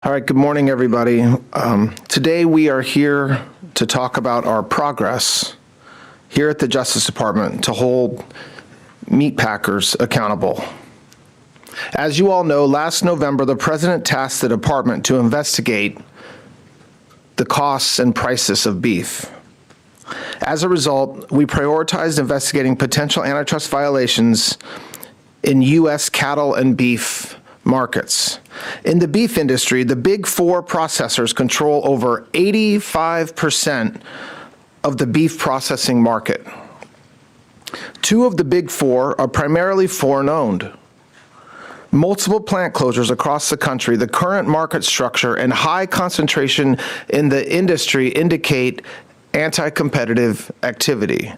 All right, good morning, everybody. Today we are here to talk about our progress here at the Justice Department to hold meat packers accountable. As you all know, last November, the President tasked the department to investigate the costs and prices of beef. As a result, we prioritized investigating potential antitrust violations in U.S. cattle and beef markets. In the beef industry, the big four processors control over 85% of the beef processing market. Two of the big four are primarily foreign-owned. Multiple plant closures across the country, the current market structure, and high concentration in the industry indicate anti-competitive activity.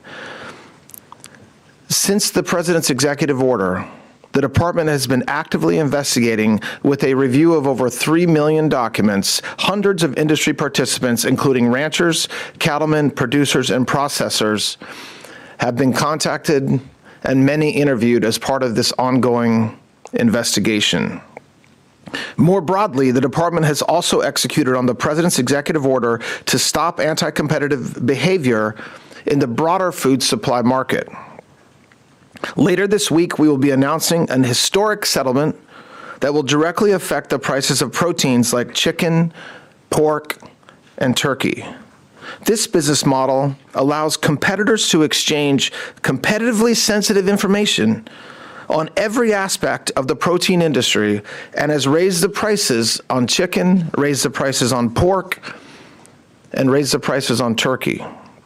Since the President's executive order, the department has been actively investigating with a review of over 3 million documents. Hundreds of industry participants, including ranchers, cattlemen, producers, and processors, have been contacted and many interviewed as part of this ongoing investigation. More broadly, the department has also executed on the President's executive order to stop anti-competitive behavior in the broader food supply market. Later this week, we will be announcing an historic settlement that will directly affect the prices of proteins like chicken, pork, and turkey. This business model allows competitors to exchange competitively sensitive information on every aspect of the protein industry and has raised the prices on chicken, raised the prices on pork, and raised the prices on turkey.